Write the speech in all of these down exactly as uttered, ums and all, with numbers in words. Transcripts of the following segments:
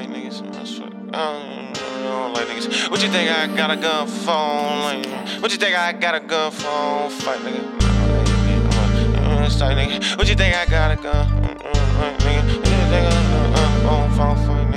like niggas. I swear. I don't, I don't like niggas. What you think I got a gun for? Like, what you think I got a gun for? Fight nigga. What you think I got a gun? Nigga. What you think I got a gun for?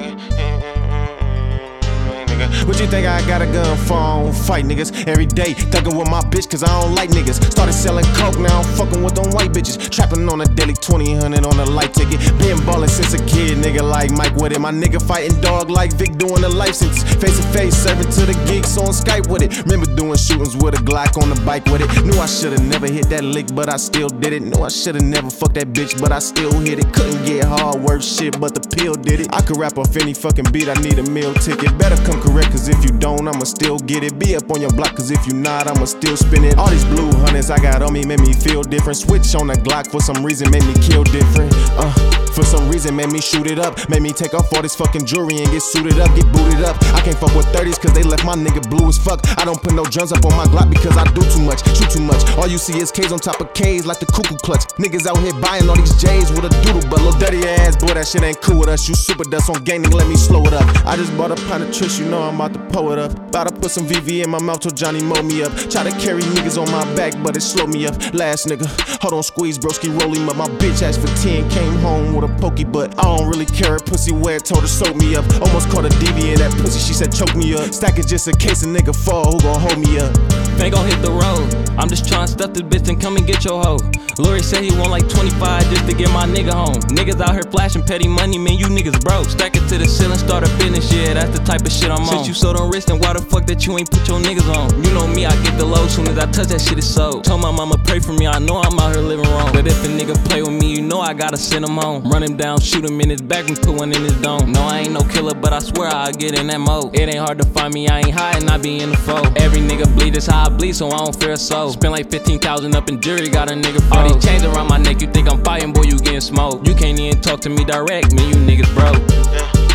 What you think I got a gun for? I don't fight niggas. Every day, thuggin' with my bitch, cause I don't like niggas. Started selling coke, now I'm fucking with them white bitches. Trapping on a daily twenty hundred on a light ticket. Been ballin' since a kid, nigga like Mike with it. My nigga fighting dog like Vic doing a life sentence. Face to face, serving to the geeks on Skype with it. Remember doing shootings with a Glock on the bike with it. Knew I should've never hit that lick, but I still did it. Knew I should've never fucked that bitch, but I still hit it. Couldn't get hard work shit, but the pill did it. I could rap off any fucking beat, I need a meal ticket. Better come correct, cause if you don't, I'ma still get it. Be up on your block, cause if you not, I'ma still spin it. All these blue hundreds I got on me made me feel different. Switch on the Glock for some reason, made me kill different. Uh, for some reason, made me shoot it up. Made me take off all this fucking jewelry and get suited up, get booted up. I can't fuck with thirties cause they left my nigga blue as fuck. I don't put no drums up on my Glock because I do too much, shoot too much. All you see is K's on top of K's like the cuckoo clutch. Niggas out here buying all these J's with a doodle, but little dirty ass boy, that shit ain't cool with us. You super dust on gaming, let me slow it up. I just bought a pint of Trish, you know I'm about to pull it up. About to put some V V in my mouth till Johnny mow me up. Try to carry niggas on my back, but it slowed me up. Last nigga, hold on, squeeze, broski, roll him up. My bitch asked for ten, came home with a pokey, but I don't really care. Her pussy wet, told her soak me up. Almost caught a D V in that pussy, she said choke me up. Stack it just in case a nigga fall, who gon' hold me up? Ain't gon' hit the road. I'm just tryna stuff this bitch and come and get your hoe. Lori said he want like twenty-five just to get my nigga home. Niggas out here flashing petty money, man, you niggas broke. Stack it to the ceiling, start a business, yeah, that's the type of shit I'm on. Since you so done rich, then why the fuck that you ain't put your niggas on? You know me, I get the low soon as I touch that shit is sold. Told my mama pray for me, I know I'm out here living wrong. But if a nigga play with me, you know I gotta send him home. Run him down, shoot him in his back and put one in his dome. No, I ain't no killer, but I swear I'll get in that mode. It ain't hard to find me, I ain't hiding, I be in the fold. Every nigga bleed, that's how I bleed, so I don't fear a soul. Spend like fifteen thousand up in jury, got a nigga froze. All these chains around my neck, you think I'm fighting, boy, you getting smoked. You can't even talk to me direct, man, you niggas broke. Yeah,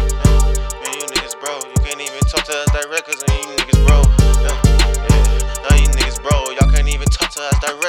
yeah, man, you niggas broke. You can't even talk to us direct, cause man, you niggas broke. Yeah, yeah, now you niggas broke. Y'all can't even talk to us direct.